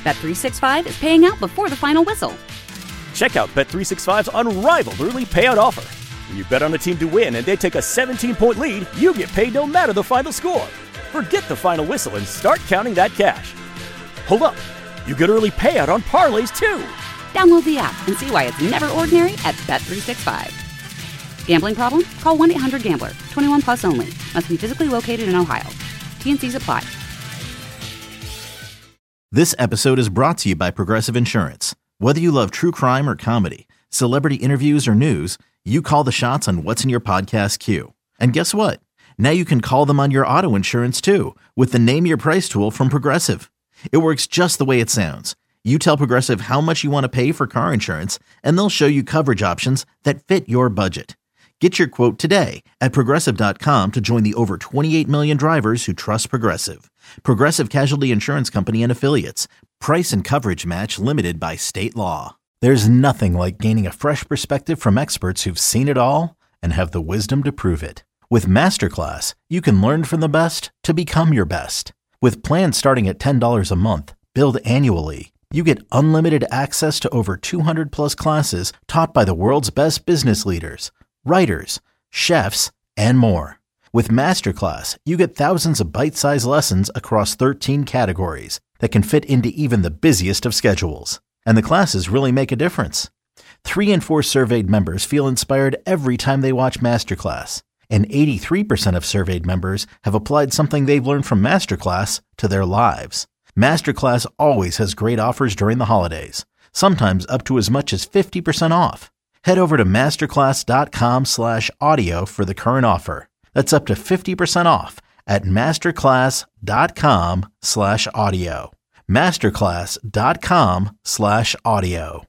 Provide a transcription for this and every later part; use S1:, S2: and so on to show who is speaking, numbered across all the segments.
S1: Bet365 is paying out before the final whistle.
S2: Check out Bet365's unrivaled early payout offer. When you bet on a team to win and they take a 17-point lead, you get paid no matter the final score. Forget the final whistle and start counting that cash. Hold up. You get early payout on parlays, too.
S1: Download the app and see why it's never ordinary at Bet365. Gambling problem? Call 1-800-GAMBLER. 21 plus only. Must be physically located in Ohio. T&Cs apply.
S3: This episode is brought to you by Progressive Insurance. Whether you love true crime or comedy, celebrity interviews or news, you call the shots on what's in your podcast queue. And guess what? Now you can call them on your auto insurance too with the Name Your Price tool from Progressive. It works just the way it sounds. You tell Progressive how much you want to pay for car insurance, and they'll show you coverage options that fit your budget. Get your quote today at Progressive.com to join the over 28 million drivers who trust Progressive. Progressive Casualty Insurance Company and Affiliates. Price and coverage match limited by state law. There's nothing like gaining a fresh perspective from experts who've seen it all and have the wisdom to prove it. With Masterclass, you can learn from the best to become your best. With plans starting at $10 a month, billed annually, you get unlimited access to over 200 plus classes taught by the world's best business leaders, writers, chefs, and more. With Masterclass, you get thousands of bite-sized lessons across 13 categories that can fit into even the busiest of schedules. And the classes really make a difference. 3 in 4 surveyed members feel inspired every time they watch Masterclass. And 83% of surveyed members have applied something they've learned from Masterclass to their lives. Masterclass always has great offers during the holidays, sometimes up to as much as 50% off. Head over to masterclass.com/audio for the current offer. That's up to 50% off at masterclass.com/audio. masterclass.com/audio.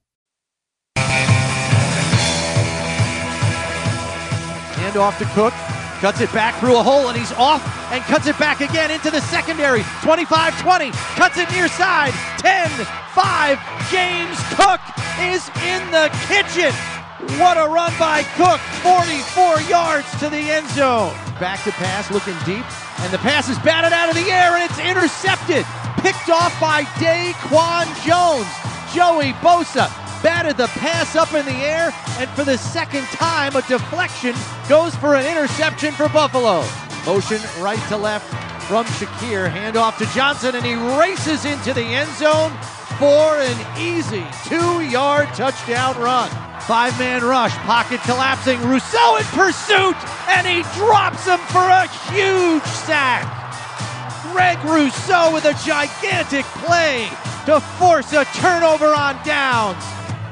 S4: Hand off to Cook. Cuts it back through a hole, and he's off and cuts it back again into the secondary. 25-20. Cuts it near side. 10-5. James Cook is in the kitchen. What a run by Cook. 44 yards to the end zone. Back to pass, looking deep. And the pass is batted out of the air, and it's intercepted. Picked off by Daquan Jones. Joey Bosa batted the pass up in the air, and for the second time, a deflection goes for an interception for Buffalo. Motion right to left from Shakir. Handoff to Johnson, and he races into the end zone for an easy 2-yard touchdown run. 5-man rush, pocket collapsing. Rousseau in pursuit, and he drops him for a huge sack. Greg Rousseau with a gigantic play to force a turnover on downs.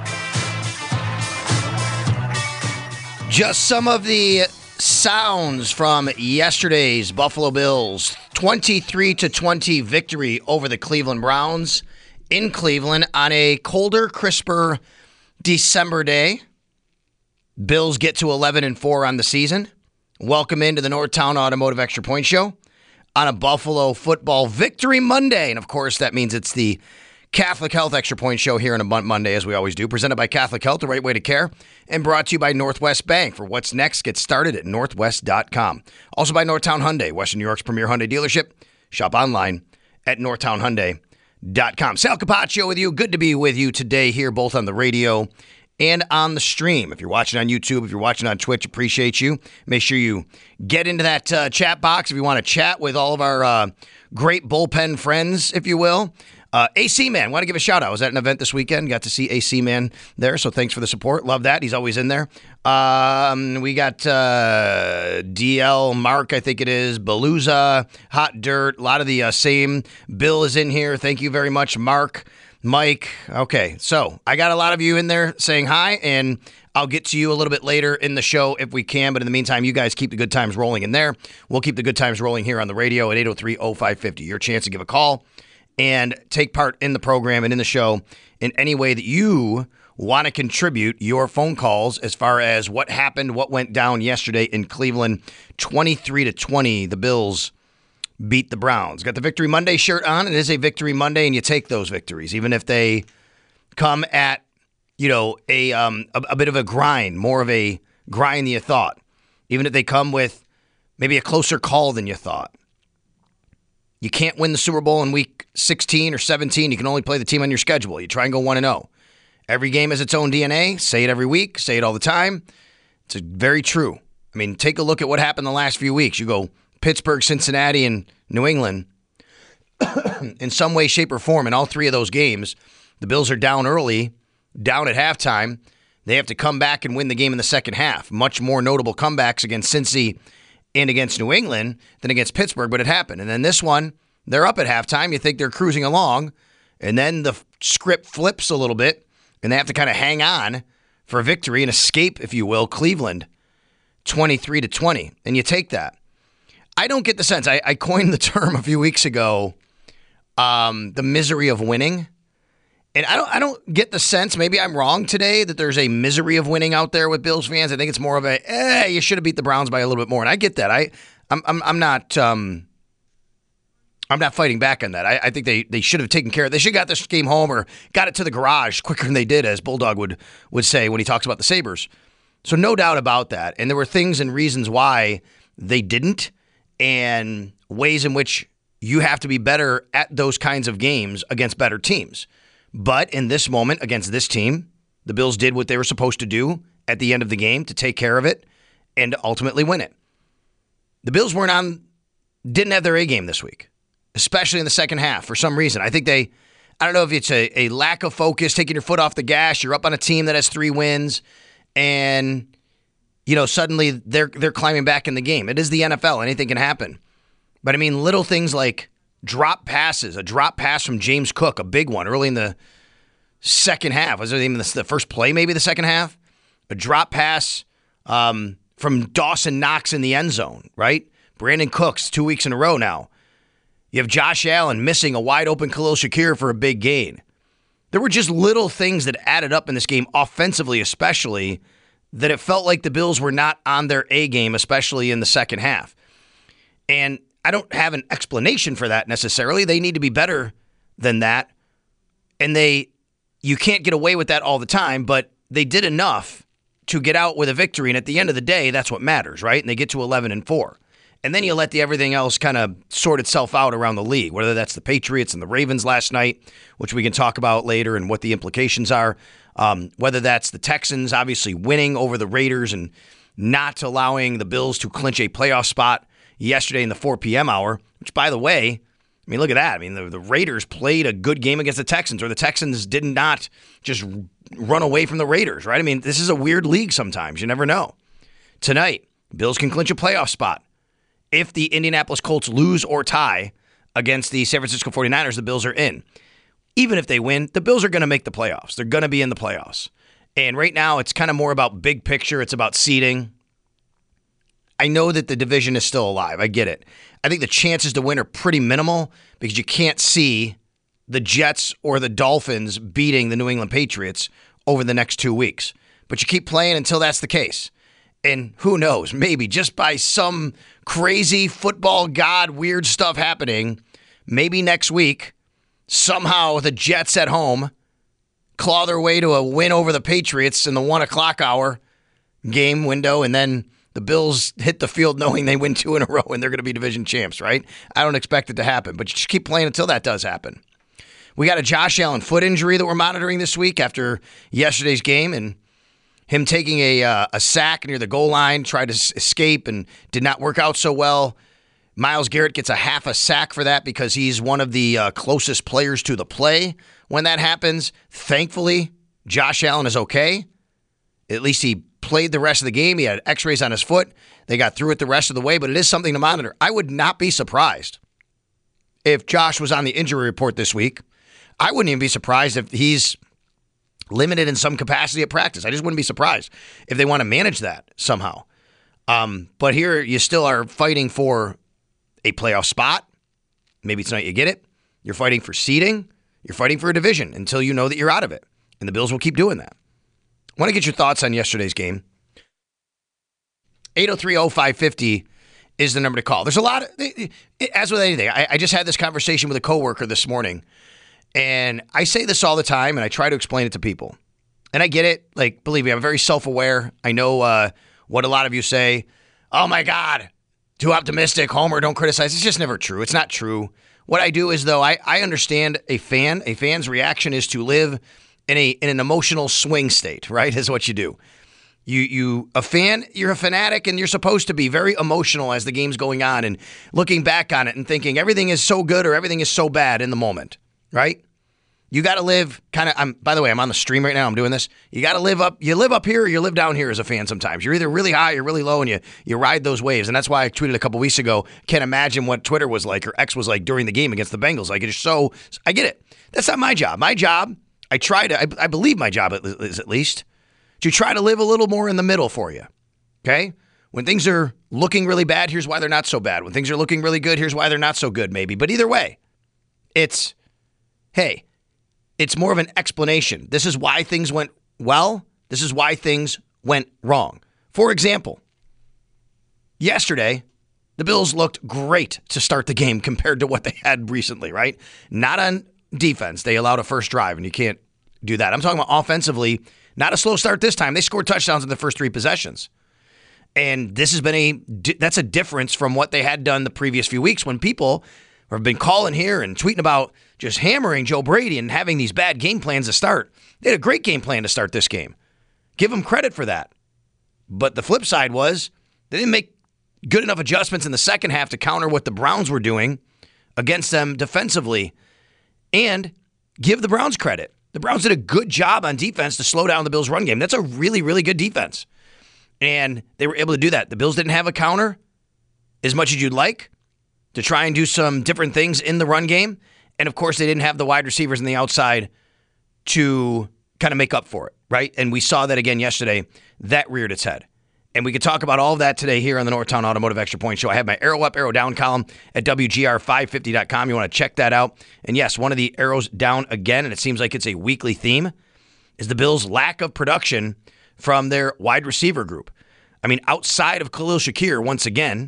S5: Just some of the sounds from yesterday's Buffalo Bills 23-20 victory over the Cleveland Browns in Cleveland on a colder, crisper December day. Bills get to 11-4 on the season. Welcome into the Northtown Automotive Extra Point Show on a Buffalo Football Victory Monday. And of course, that means it's the Catholic Health Extra Point Show here on a Monday, as we always do. Presented by Catholic Health, the right way to care. And brought to you by Northwest Bank. For what's next, get started at northwest.com. Also by Northtown Hyundai, Western New York's premier Hyundai dealership. Shop online at northtownhyundai.com. Sal Capaccio with you. Good to be with you today here, both on the radio and on the stream. If you're watching on YouTube, if you're watching on Twitch, appreciate you. Make sure you get into that chat box if you want to chat with all of our great bullpen friends, if you will. AC Man, want to give a shout out. I was at an event this weekend. Got to see AC Man there, so thanks for the support. Love that. He's always in there. We got DL, Mark, I think it is, Beluza, Hot Dirt, a lot of the same. Bill is in here. Thank you very much, Mark, Mike. Okay, so I got a lot of you in there saying hi, and I'll get to you a little bit later in the show if we can, but in the meantime, you guys keep the good times rolling in there. We'll keep the good times rolling here on the radio at 803-0550. Your chance to give a call and take part in the program and in the show in any way that you want to contribute your phone calls as far as what happened, what went down yesterday in Cleveland. 23-20, the Bills beat the Browns. Got the Victory Monday shirt on. It is a Victory Monday, and you take those victories, even if they come at, you know, a bit of a grind, more of a grind than you thought. Even if they come with maybe a closer call than you thought. You can't win the Super Bowl in week 16 or 17. You can only play the team on your schedule. You try and go 1-0. Every game has its own DNA. Say it every week. Say it all the time. It's very true. I mean, take a look at what happened the last few weeks. You go Pittsburgh, Cincinnati, and New England. In some way, shape, or form, in all three of those games, the Bills are down early, down at halftime. They have to come back and win the game in the second half. Much more notable comebacks against Cincy and against New England than against Pittsburgh, but it happened. And then this one, they're up at halftime. You think they're cruising along, and then the script flips a little bit, and they have to kind of hang on for a victory and escape, if you will, Cleveland, 23-20. And you take that. I don't get the sense. I coined the term a few weeks ago, the misery of winning. And I don't get the sense, maybe I'm wrong today, that there's a misery of winning out there with Bills fans. I think it's more of a, you should have beat the Browns by a little bit more. And I get that. I'm not fighting back on that. I think they should have taken care of it. They should have got this game home or got it to the garage quicker than they did, as Bulldog would say when he talks about the Sabres. So no doubt about that. And there were things and reasons why they didn't, and ways in which you have to be better at those kinds of games against better teams. But in this moment, against this team, the Bills did what they were supposed to do at the end of the game to take care of it and ultimately win it. The Bills didn't have their A game this week, especially in the second half for some reason. I think I don't know if it's a lack of focus, taking your foot off the gas. You're up on a team that has 3 wins, and suddenly they're climbing back in the game. It is the NFL. Anything can happen. But I mean, little things like drop passes, a drop pass from James Cook, a big one early in the second half. Was it even the first play, maybe the second half? A drop pass from Dawson Knox in the end zone, right? Brandon Cooks, 2 weeks in a row now. You have Josh Allen missing a wide-open Khalil Shakir for a big gain. There were just little things that added up in this game, offensively especially, that it felt like the Bills were not on their A game, especially in the second half. And I don't have an explanation for that necessarily. They need to be better than that. And you can't get away with that all the time, but they did enough to get out with a victory. And at the end of the day, that's what matters, right? And they get to 11-4. And then you let everything else kind of sort itself out around the league, whether that's the Patriots and the Ravens last night, which we can talk about later and what the implications are, whether that's the Texans obviously winning over the Raiders and not allowing the Bills to clinch a playoff spot yesterday in the 4 p.m. hour, which, by the way, I mean, look at that. I mean, the Raiders played a good game against the Texans, or the Texans did not just run away from the Raiders, right? I mean, this is a weird league sometimes. You never know. Tonight, Bills can clinch a playoff spot. If the Indianapolis Colts lose or tie against the San Francisco 49ers, the Bills are in. Even if they win, the Bills are going to make the playoffs. They're going to be in the playoffs. And right now, it's kind of more about big picture. It's about seeding. I know that the division is still alive. I get it. I think the chances to win are pretty minimal because you can't see the Jets or the Dolphins beating the New England Patriots over the next 2 weeks. But you keep playing until that's the case. And who knows, maybe just by some crazy football god weird stuff happening, maybe next week, somehow the Jets at home claw their way to a win over the Patriots in the 1 o'clock hour game window, and then the Bills hit the field knowing they win 2 in a row and they're going to be division champs, right? I don't expect it to happen, but you just keep playing until that does happen. We got a Josh Allen foot injury that we're monitoring this week after yesterday's game, and him taking a sack near the goal line, tried to escape and did not work out so well. Myles Garrett gets a half a sack for that because he's one of the closest players to the play when that happens. Thankfully, Josh Allen is okay. At least he played the rest of the game. He had x-rays on his foot. They got through it the rest of the way, but it is something to monitor. I would not be surprised if Josh was on the injury report this week. I wouldn't even be surprised if he's limited in some capacity at practice. I just wouldn't be surprised if they want to manage that somehow. But here you still are fighting for a playoff spot. Maybe tonight you get it. You're fighting for seeding. You're fighting for a division until you know that you're out of it. And the Bills will keep doing that. I want to get your thoughts on yesterday's game. 803-0550 is the number to call. There's a lot of, as with anything, I just had this conversation with a coworker this morning. And I say this all the time, and I try to explain it to people. And I get it. Like, believe me, I'm very self-aware. I know what a lot of you say. Oh, my God, too optimistic. Homer, don't criticize. It's just never true. It's not true. what I do is, though, I understand a fan's reaction is to live in an emotional swing state, right? Is what you do. You're a fanatic, and you're supposed to be very emotional as the game's going on and looking back on it and thinking everything is so good or everything is so bad in the moment, right? You got to live by the way, I'm on the stream right now. I'm doing this. You got to live up here or you live down here as a fan sometimes. You're either really high or really low, and you ride those waves. And that's why I tweeted a couple weeks ago, can't imagine what Twitter was like or X was like during the game against the Bengals. Like, it's so, I get it. That's not my job. My job, I believe my job is at least to try to live a little more in the middle for you, okay? When things are looking really bad, here's why they're not so bad. When things are looking really good, here's why they're not so good, maybe. But either way, it's more of an explanation. This is why things went well. This is why things went wrong. For example, yesterday, the Bills looked great to start the game compared to what they had recently, right? Not on defense. They allowed a first drive, and you can't do that. I'm talking about offensively. Not a slow start this time. They scored touchdowns in the first 3 possessions. And this has been that's a difference from what they had done the previous few weeks when people have been calling here and tweeting about just hammering Joe Brady and having these bad game plans to start. They had a great game plan to start this game. Give them credit for that. But the flip side was they didn't make good enough adjustments in the second half to counter what the Browns were doing against them defensively. And give the Browns credit. The Browns did a good job on defense to slow down the Bills' run game. That's a really, really good defense. And they were able to do that. The Bills didn't have a counter as much as you'd like to try and do some different things in the run game. And, of course, they didn't have the wide receivers on the outside to kind of make up for it, right? And we saw that again yesterday. That reared its head. And we could talk about all of that today here on the Northtown Automotive Extra Point Show. I have my arrow up, arrow down column at WGR550.com. You want to check that out. And yes, one of the arrows down again, and it seems like it's a weekly theme, is the Bills' lack of production from their wide receiver group. I mean, outside of Khalil Shakir, once again,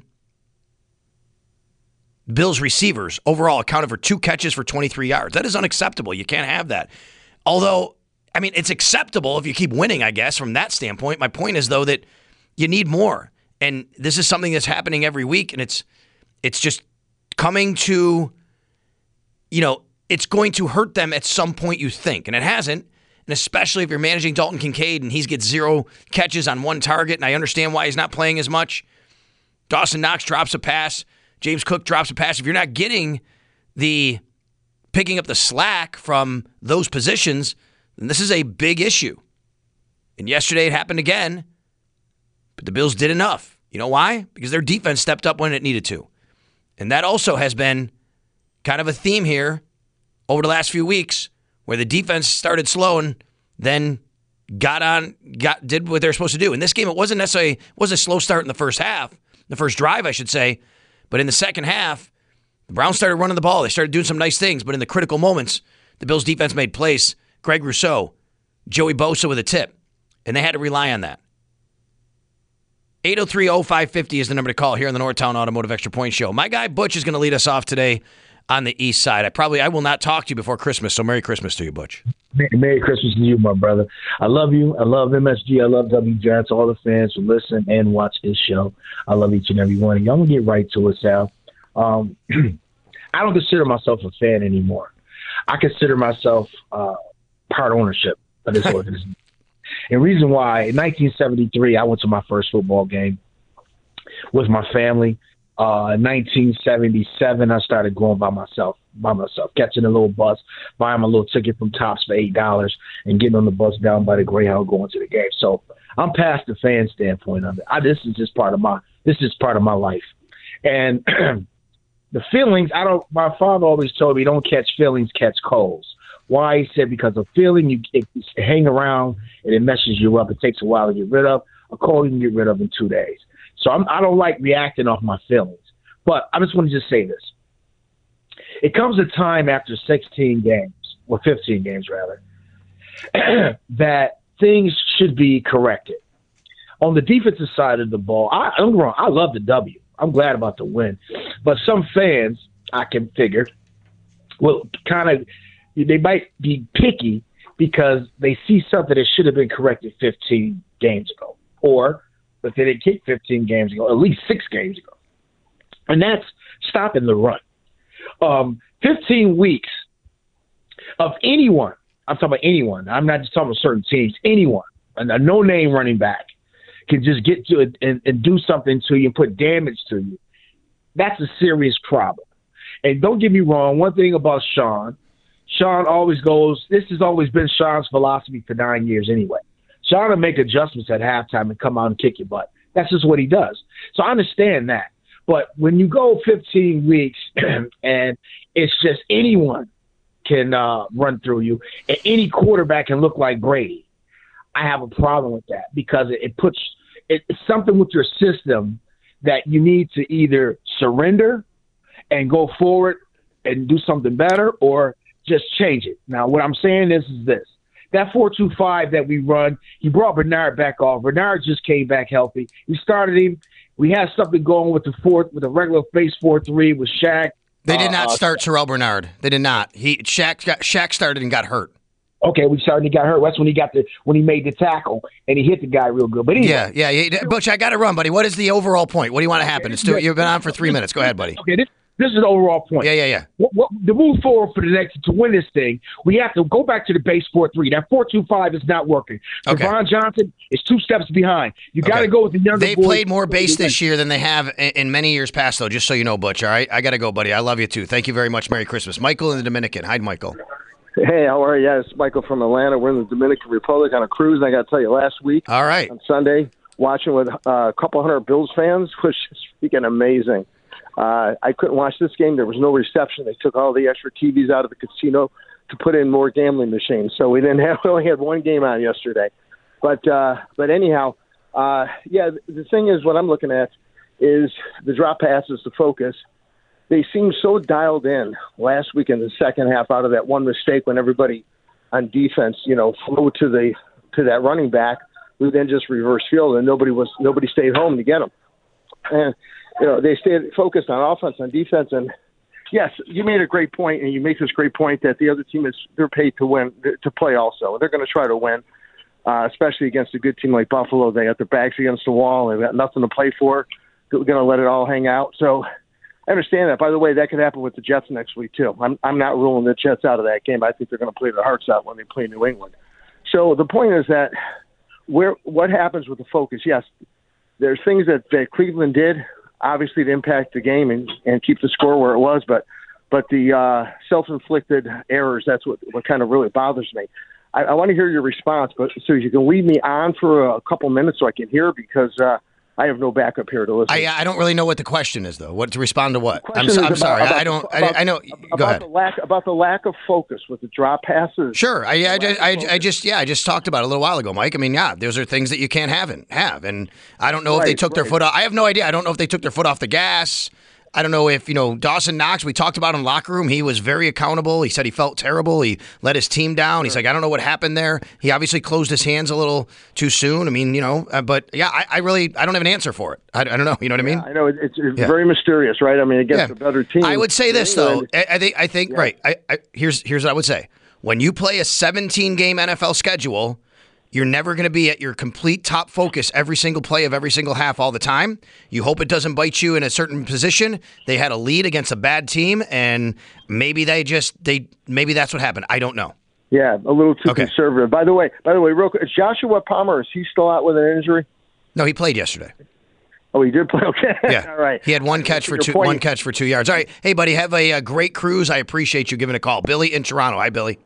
S5: Bills receivers overall accounted for 2 catches for 23 yards. That is unacceptable. You can't have that. Although, I mean, it's acceptable if you keep winning, I guess, from that standpoint. My point is, though, that you need more. And this is something that's happening every week, and it's just coming to, it's going to hurt them at some point, you think. And it hasn't. And especially if you're managing Dalton Kincaid and he gets 0 catches on 1 target, and I understand why he's not playing as much. Dawson Knox drops a pass. James Cook drops a pass. If you're not getting picking up the slack from those positions, then this is a big issue. And yesterday it happened again, but the Bills did enough. You know why? Because their defense stepped up when it needed to. And that also has been kind of a theme here over the last few weeks, where the defense started slow and then did what they're supposed to do. In this game, it wasn't necessarily a slow start in the first half, the first drive, I should say. But in the second half, the Browns started running the ball. They started doing some nice things. But in the critical moments, the Bills' defense made plays. Greg Rousseau, Joey Bosa with a tip. And they had to rely on that. 803-0550 is the number to call here on the Northtown Automotive Extra Point Show. My guy Butch is going to lead us off today on the east side. I will not talk to you before Christmas, so Merry Christmas to you, Butch.
S6: Merry Christmas to you, my brother. I love you. I love MSG. I love WGR. To all the fans who listen and watch this show, I love each and every one. And I'm going to get right to it, Sal. I don't consider myself a fan anymore. I consider myself part ownership of this organization. And reason why, in 1973, I went to my first football game with my family. In 1977, I started going by myself, catching a little bus, buying my little ticket from Tops for $8 and getting on the bus down by the Greyhound going to the game. So I'm past the fan standpoint of it. This is part of my life. And the feelings, my father always told me, don't catch feelings, catch colds. Why? He said, because a feeling, it hang around and it messes you up. It takes a while to get rid of. A cold you can get rid of in 2 days. So I don't like reacting off my feelings. But I just want to just say this. It comes a time after 16 games, or 15 games rather, that things should be corrected. On the defensive side of the ball, don't get me wrong, I love the W. I'm glad about the win. But some fans, I can figure, will they might be picky because they see something that should have been corrected 15 games ago. Or if they didn't kick 15 games ago, at least 6 games ago. And that's stopping the run. 15 weeks of anyone, I'm talking about anyone, I'm not just talking about certain teams, anyone, a no-name running back can just get to it and do something to you and put damage to you. That's a serious problem. And don't get me wrong, one thing about Sean always goes, this has always been Sean's philosophy for 9 years anyway. Sean will make adjustments at halftime and come out and kick your butt. That's just what he does. So I understand that. But when you go 15 weeks and it's just anyone can run through you, and any quarterback can look like Brady, I have a problem with that because it's something with your system that you need to either surrender and go forward and do something better or just change it. Now, what I'm saying is this. That 4-2-5 that we run, he brought Bernard back off. Bernard just came back healthy. We started him. We had something going with the regular base 4-3 with Shaq.
S5: They did not start Terrell Bernard. They did not. Shaq started and got hurt.
S6: Okay, we started and he got hurt. That's when he made the tackle and he hit the guy real good. But anyway,
S5: yeah. Butch, I got to run, buddy. What is the overall point? What do you want to happen? You've been on for 3 minutes. Go ahead, buddy.
S6: Okay, this is the overall point.
S5: Yeah.
S6: To move forward to win this thing, we have to go back to the base 4-3. That 4-2-5 is not working.
S5: Okay.
S6: Devon Johnson is 2 steps behind. You got to go with the younger
S5: They
S6: boys.
S5: played more base this year than they have in many years past, though, just so you know, Butch, all right? I got to go, buddy. I love you, too. Thank you very much. Merry Christmas. Michael in the Dominican. Hi, Michael.
S7: Hey, how are you? Yeah, it's Michael from Atlanta. We're in the Dominican Republic on a cruise. I got to tell you, last week
S5: all right.
S7: on Sunday, watching with a couple hundred Bills fans was just freaking amazing. I couldn't watch this game. There was no reception. They took all the extra TVs out of the casino to put in more gambling machines. So we only had one game on yesterday. But anyhow, the thing is, what I'm looking at is the drop passes, the focus. They seemed so dialed in last week in the second half out of that one mistake when everybody on defense, flew to that running back who then just reversed field and nobody stayed home to get them. And they stayed focused on offense, on defense, and yes, you made a great point, and you make this great point that the other team they're paid to win, to play also. They're going to try to win, especially against a good team like Buffalo. They got their backs against the wall. They've got nothing to play for. They're going to let it all hang out. So I understand that. By the way, that could happen with the Jets next week too. I'm not ruling the Jets out of that game. I think they're going to play their hearts out when they play New England. So the point is that what happens with the focus? Yes, there's things that Cleveland did, obviously, to impact the game and keep the score where it was, but the self-inflicted errors, that's what kind of really bothers me. I want to hear your response, but so you can leave me on for a couple minutes so I can hear, because I have no backup here to listen.
S5: I don't really know what the question is, though. What to respond to what? I'm sorry. I know. Go ahead.
S7: About the lack of focus with the drop passes.
S5: Sure. I just talked about it a little while ago, Mike. I mean, those are things that you can't have, and I don't know if they took their foot off. I have no idea. I don't know if they took their foot off the gas. I don't know if, Dawson Knox, we talked about in the locker room. He was very accountable. He said he felt terrible. He let his team down. He's like, I don't know what happened there. He obviously closed his hands a little too soon. I mean, but yeah, I don't have an answer for it. I don't know. You know what I mean?
S7: I know it's very mysterious, right? I mean, against a better team.
S5: I would say this, though. I think right. Here's what I would say. When you play a 17-game NFL schedule, you're never going to be at your complete top focus every single play of every single half all the time. You hope it doesn't bite you in a certain position. They had a lead against a bad team, and maybe maybe that's what happened. I don't know.
S7: Yeah, a little too conservative. By the way, real quick, Joshua Palmer, is he still out with an injury?
S5: No, he played yesterday.
S7: Oh, he did play? Okay.
S5: Yeah.
S7: All right.
S5: He had one catch for 2 yards. All right. Hey, buddy, have a great cruise. I appreciate you giving a call. Billy in Toronto. Hi, Billy.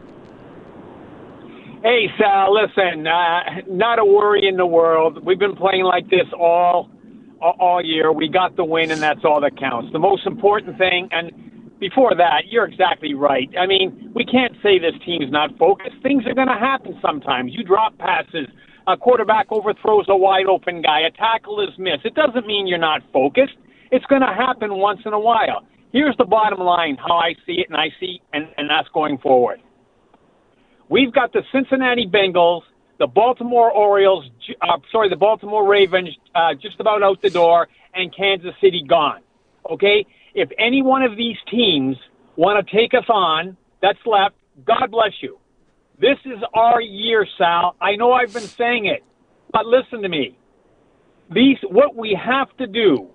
S8: Hey, Sal, listen, not a worry in the world. We've been playing like this all year. We got the win, and that's all that counts. The most important thing, and before that, you're exactly right. I mean, we can't say this team's not focused. Things are going to happen sometimes. You drop passes. A quarterback overthrows a wide-open guy. A tackle is missed. It doesn't mean you're not focused. It's going to happen once in a while. Here's the bottom line, how I see it, and that's going forward. We've got the Cincinnati Bengals, the Baltimore the Baltimore Ravens just about out the door, and Kansas City gone. Okay? If any one of these teams want to take us on, that's left, God bless you. This is our year, Sal. I know I've been saying it, but listen to me. What we have to do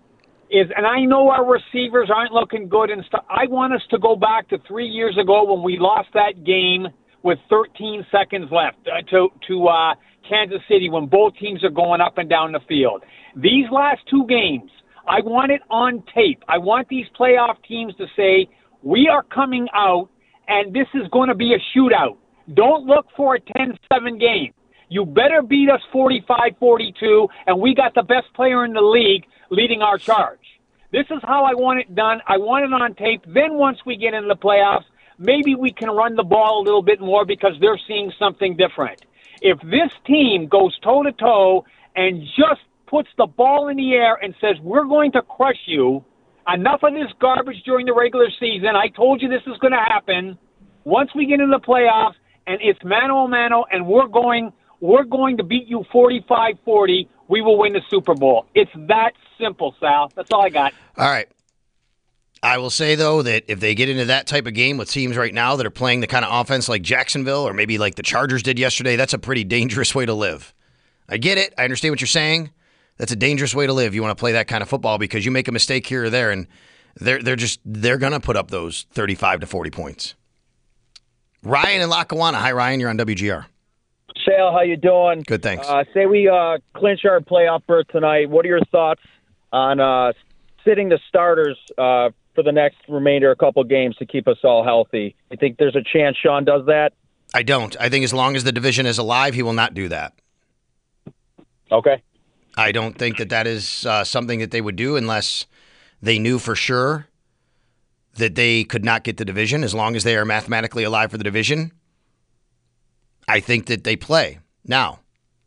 S8: is, and I know our receivers aren't looking good and stuff. I want us to go back to 3 years ago when we lost that game with 13 seconds left to Kansas City when both teams are going up and down the field. These last two games, I want it on tape. I want these playoff teams to say, we are coming out and this is going to be a shootout. Don't look for a 10-7 game. You better beat us 45-42, and we got the best player in the league leading our charge. This is how I want it done. I want it on tape. Then once we get into the playoffs, maybe we can run the ball a little bit more because they're seeing something different. If this team goes toe-to-toe and just puts the ball in the air and says, we're going to crush you, enough of this garbage during the regular season, I told you this is going to happen. Once we get into the playoffs and it's mano-a-mano and we're going to beat you 45-40, we will win the Super Bowl. It's that simple, Sal. That's all I got.
S5: All right. I will say, though, that if they get into that type of game with teams right now that are playing the kind of offense like Jacksonville or maybe like the Chargers did yesterday, that's a pretty dangerous way to live. I get it. I understand what you're saying. That's a dangerous way to live. You want to play that kind of football because you make a mistake here or there, and they're going to put up those 35 to 40 points. Ryan in Lackawanna. Hi, Ryan. You're on WGR.
S9: Sal, how you doing?
S5: Good, thanks.
S9: Say we clinch our playoff berth tonight. What are your thoughts on sitting the starters for the next remainder a couple games to keep us all healthy? You think there's a chance Sean does that?
S5: I don't. I think as long as the division is alive, he will not do that.
S9: Okay.
S5: I don't think that is something that they would do unless they knew for sure that they could not get the division. As long as they are mathematically alive for the division, I think that they play. Now,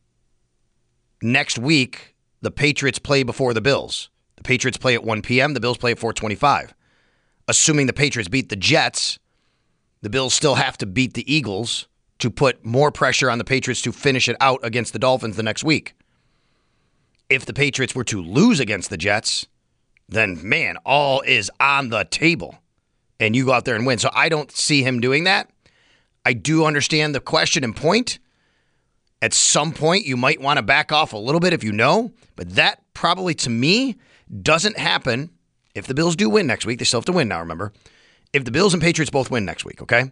S5: next week, the Patriots play before the Bills. The Patriots play at 1 p.m., the Bills play at 4:25. Assuming the Patriots beat the Jets, the Bills still have to beat the Eagles to put more pressure on the Patriots to finish it out against the Dolphins the next week. If the Patriots were to lose against the Jets, then, man, all is on the table. And you go out there and win. So I don't see him doing that. I do understand the question and point. At some point, you might want to back off a little bit if you know. But that probably, to me, doesn't happen if the Bills do win next week. They still have to win now, remember. If the Bills and Patriots both win next week, okay?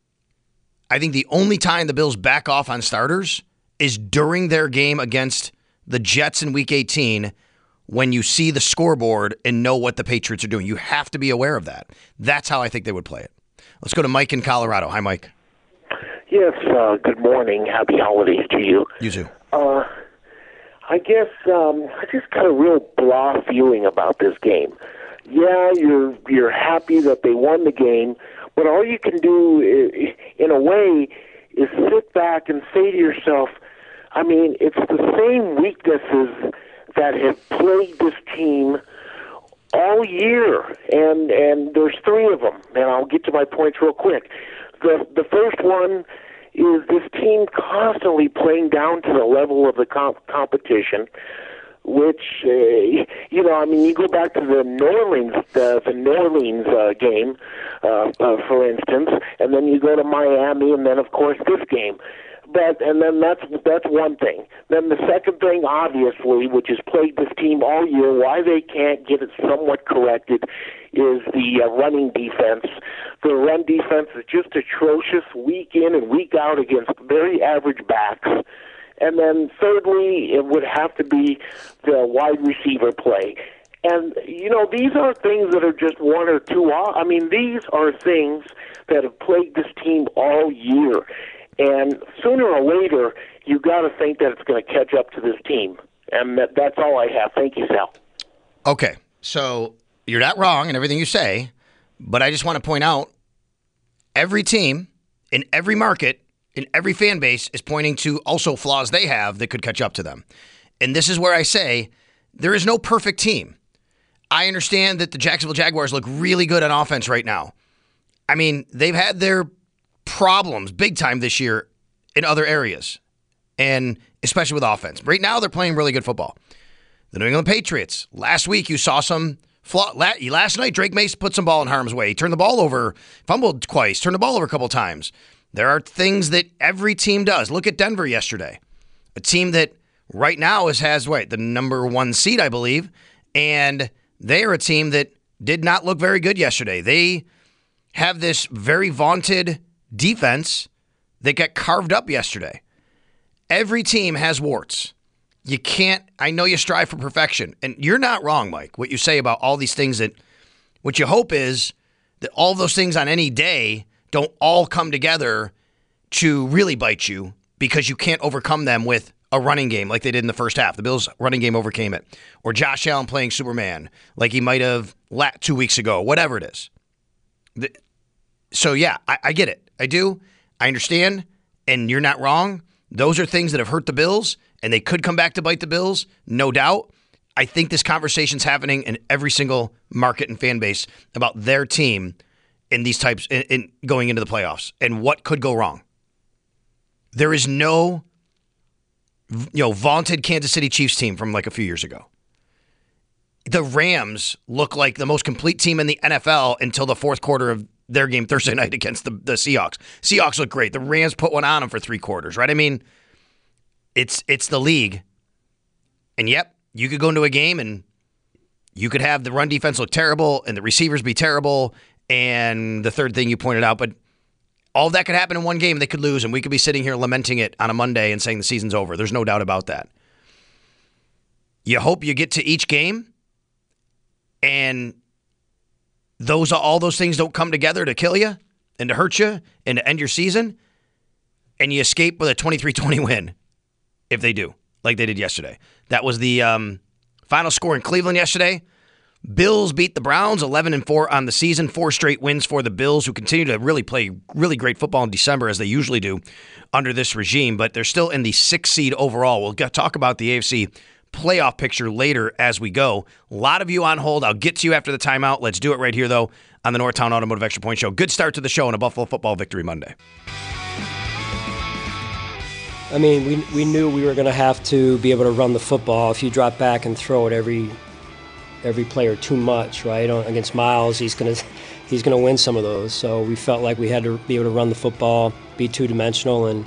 S5: I think the only time the Bills back off on starters is during their game against the Jets in Week 18 when you see the scoreboard and know what the Patriots are doing. You have to be aware of that. That's how I think they would play it. Let's go to Mike in Colorado. Hi, Mike.
S10: Yes, good morning. Happy holidays to you.
S5: You too.
S10: I guess I just got a real blah feeling about this game. Yeah, you're happy that they won the game, but all you can do, in a way, is sit back and say to yourself, I mean, it's the same weaknesses that have plagued this team all year, and there's three of them, and I'll get to my points real quick. The first one is this team constantly playing down to the level of the competition, which, you go back to the New Orleans game, for instance, and then you go to Miami, and then, of course, this game. And then that's one thing. Then the second thing, obviously, which has plagued this team all year, why they can't get it somewhat corrected, is the running defense. The run defense is just atrocious week in and week out against very average backs. And then thirdly, it would have to be the wide receiver play. And, these are things that are just one or two off. I mean, these are things that have plagued this team all year. And sooner or later, you got to think that it's going to catch up to this team. And that's all I have. Thank you, Sal.
S5: Okay, so you're not wrong in everything you say, but I just want to point out every team in every market, in every fan base is pointing to also flaws they have that could catch up to them. And this is where I say there is no perfect team. I understand that the Jacksonville Jaguars look really good on offense right now. I mean, they've had their problems big time this year in other areas, and especially with offense. Right now, they're playing really good football. The New England Patriots, last week you saw some flaw. Last night, Drake Mace put some ball in harm's way. He turned the ball over, fumbled twice, turned the ball over a couple times. There are things that every team does. Look at Denver yesterday, a team that right now has the number one seed, I believe, and They are a team that did not look very good yesterday. They have this very vaunted defense that got carved up yesterday. Every team has warts. You can't, I know you strive for perfection, and you're not wrong, Mike, what you say about all these things that, what you hope is that all those things on any day don't all come together to really bite you because you can't overcome them with a running game like they did in the first half. The Bills' running game overcame it. Or Josh Allen playing Superman like he might have 2 weeks ago, whatever it is. So, yeah, I get it. I do. I understand, and you're not wrong. Those are things that have hurt the Bills, and they could come back to bite the Bills, no doubt. I think this conversation's happening in every single market and fan base about their team in these types in going into the playoffs and what could go wrong. There is no vaunted Kansas City Chiefs team from like a few years ago. The Rams look like the most complete team in the NFL until the fourth quarter of their game Thursday night against the Seahawks. Seahawks look great. The Rams put one on them for 3 quarters, right? I mean, it's the league. And yep, you could go into a game and you could have the run defense look terrible and the receivers be terrible and the third thing you pointed out, but all of that could happen in one game. They could lose, and we could be sitting here lamenting it on a Monday and saying the season's over. There's no doubt about that. You hope you get to each game, and all those things don't come together to kill you and to hurt you and to end your season, and you escape with a 23-20 win if they do, like they did yesterday. That was the final score in Cleveland yesterday. Bills beat the Browns 11-4 on the season. 4 straight wins for the Bills, who continue to really play really great football in December, as they usually do under this regime. But they're still in the 6th seed overall. We'll talk about the AFC playoff picture later as we go. A lot of you on hold. I'll get to you after the timeout. Let's do it right here, though, on the Northtown Automotive Extra Point Show. Good start to the show on a Buffalo Football Victory Monday.
S11: I mean, we knew we were going to have to be able to run the football. If you drop back and throw it every player too much, right? Against Miles, he's gonna win some of those. So we felt like we had to be able to run the football, be two-dimensional, and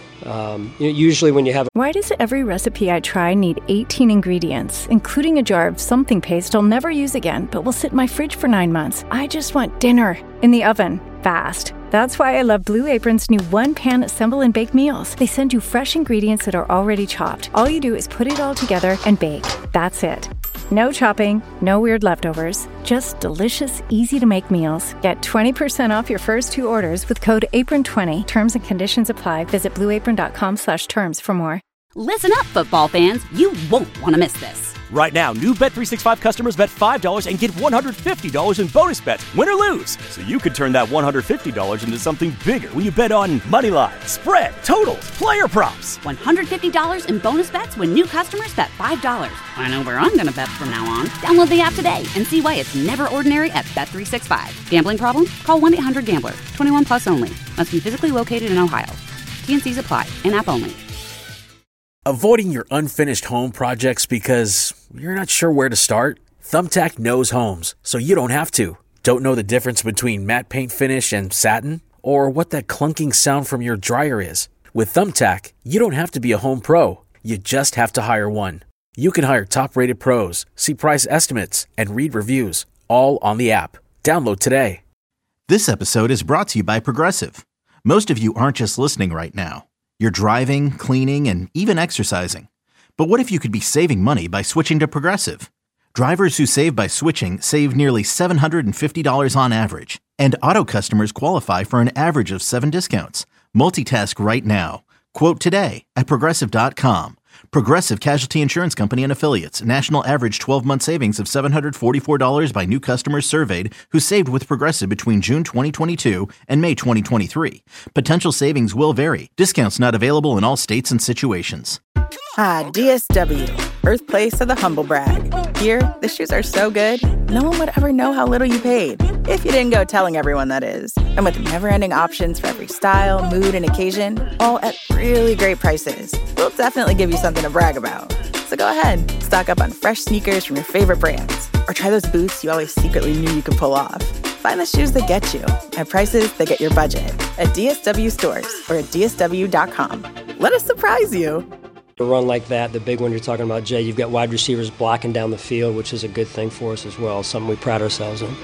S11: usually when you have...
S12: Why does every recipe I try need 18 ingredients, including a jar of something paste I'll never use again, but will sit in my fridge for 9 months? I just want dinner in the oven, fast. That's why I love Blue Apron's new one-pan assemble and bake meals. They send you fresh ingredients that are already chopped. All you do is put it all together and bake. That's it. No chopping, no weird leftovers, just delicious, easy-to-make meals. Get 20% off your first 2 orders with code APRON20. Terms and conditions apply. Visit blueapron.com/terms for more.
S1: Listen up, football fans. You won't want to miss this.
S2: Right now, new Bet365 customers bet $5 and get $150 in bonus bets, win or lose. So you could turn that $150 into something bigger when you bet on money line, spread, totals, player props.
S1: $150 in bonus bets when new customers bet $5. I know where I'm going to bet from now on. Download the app today and see why it's never ordinary at Bet365. Gambling problem? Call 1-800-GAMBLER. 21 plus only. Must be physically located in Ohio. T&Cs apply. In-app only.
S13: Avoiding your unfinished home projects because you're not sure where to start? Thumbtack knows homes, so you don't have to. Don't know the difference between matte paint finish and satin? Or what that clunking sound from your dryer is? With Thumbtack, you don't have to be a home pro. You just have to hire one. You can hire top-rated pros, see price estimates, and read reviews, all on the app. Download today.
S3: This episode is brought to you by Progressive. Most of you aren't just listening right now. You're driving, cleaning, and even exercising. But what if you could be saving money by switching to Progressive? Drivers who save by switching save nearly $750 on average. And auto customers qualify for an average of 7 discounts. Multitask right now. Quote today at Progressive.com. Progressive Casualty Insurance Company and Affiliates. National average 12-month savings of $744 by new customers surveyed who saved with Progressive between June 2022 and May 2023. Potential savings will vary. Discounts not available in all states and situations.
S14: Ah, DSW, birthplace of the humble brag. Here, the shoes are so good, no one would ever know how little you paid. If you didn't go telling everyone, that is. And with never-ending options for every style, mood, and occasion, all at really great prices, we'll definitely give you something to brag about. So go ahead, stock up on fresh sneakers from your favorite brands, or try those boots you always secretly knew you could pull off. Find the shoes that get you at prices that get your budget at DSW stores or at DSW.com. Let us surprise you.
S11: A run like that, the big one you're talking about, Jay, you've got wide receivers blocking down the field, which is a good thing for us as well, something we pride ourselves in.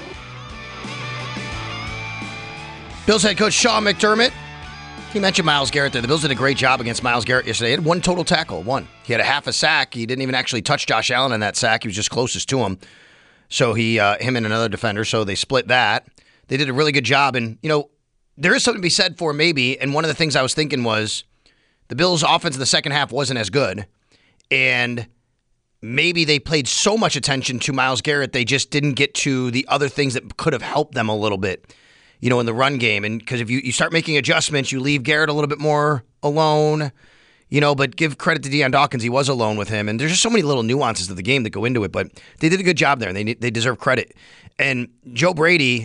S5: Bills head coach Sean McDermott. He mentioned Myles Garrett there. The Bills did a great job against Myles Garrett yesterday. He had one total tackle, one. He had a half a sack. He didn't even actually touch Josh Allen in that sack. He was just closest to him. So him and another defender, so they split that. They did a really good job. And, there is something to be said for maybe, and one of the things I was thinking was the Bills' offense in the second half wasn't as good. And maybe they paid so much attention to Myles Garrett, they just didn't get to the other things that could have helped them a little bit. In the run game. And because if you start making adjustments, you leave Garrett a little bit more alone, but give credit to Deion Dawkins. He was alone with him. And there's just so many little nuances to the game that go into it. But they did a good job there, and they deserve credit. And Joe Brady,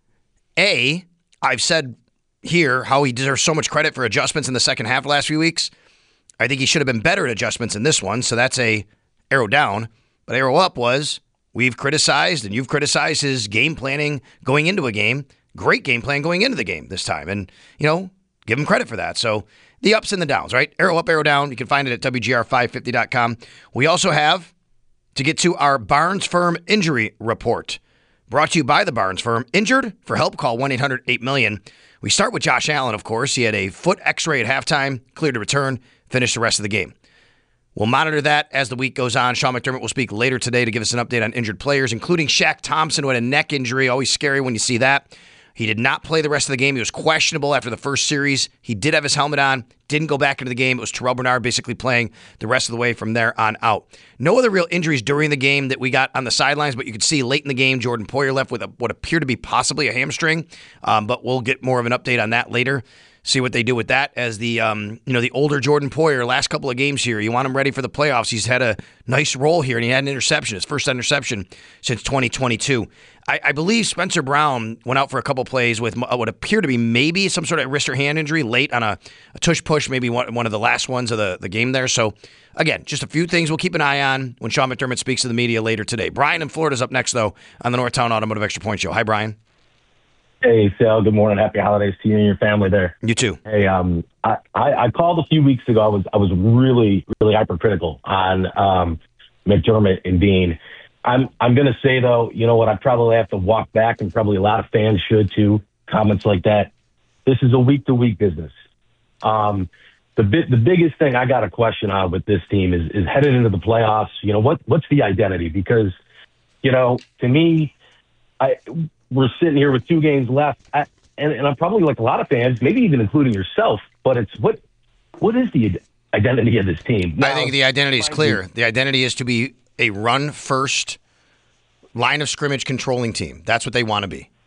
S5: I've said here how he deserves so much credit for adjustments in the second half the last few weeks. I think he should have been better at adjustments in this one. So that's a arrow down. But arrow up was we've criticized, and you've criticized his game planning going into a game. Great game plan going into the game this time. And, give him credit for that. So the ups and the downs, right? Arrow up, arrow down. You can find it at WGR550.com. We also have to get to our Barnes Firm injury report. Brought to you by the Barnes Firm. Injured? For help, call 1-800-8-million. We start with Josh Allen, of course. He had a foot x-ray at halftime, cleared to return, finished the rest of the game. We'll monitor that as the week goes on. Sean McDermott will speak later today to give us an update on injured players, including Shaq Thompson, who had a neck injury. Always scary when you see that. He did not play the rest of the game. He was questionable after the first series. He did have his helmet on, didn't go back into the game. It was Terrell Bernard basically playing the rest of the way from there on out. No other real injuries during the game that we got on the sidelines, but you could see late in the game, Jordan Poyer left with what appeared to be possibly a hamstring, but we'll get more of an update on that later. See what they do with that as the older Jordan Poyer, last couple of games here. You want him ready for the playoffs. He's had a nice role here, and he had an interception, his first interception since 2022. I believe Spencer Brown went out for a couple plays with what appeared to be maybe some sort of wrist or hand injury late on a tush push, maybe one of the last ones of the game there. So, again, just a few things we'll keep an eye on when Sean McDermott speaks to the media later today. Brian in Florida is up next, though, on the Northtown Automotive Extra Point Show. Hi, Brian.
S6: Hey, Sal. Good morning. Happy holidays to you and your family there.
S5: You too.
S6: Hey, I called a few weeks ago. I was really, really hypercritical on McDermott and Bean. I'm going to say, though, you know what? I probably have to walk back, and probably a lot of fans should, too, comments like that. This is a week-to-week business. The biggest thing I got a question on with this team is headed into the playoffs. What's the identity? Because, to me, we're sitting here with 2 games left, and I'm probably like a lot of fans, maybe even including yourself, but it's what is the identity of this team?
S5: Now, I think the identity is clear. The identity is to be a run-first, line of scrimmage controlling team. That's what they want to be.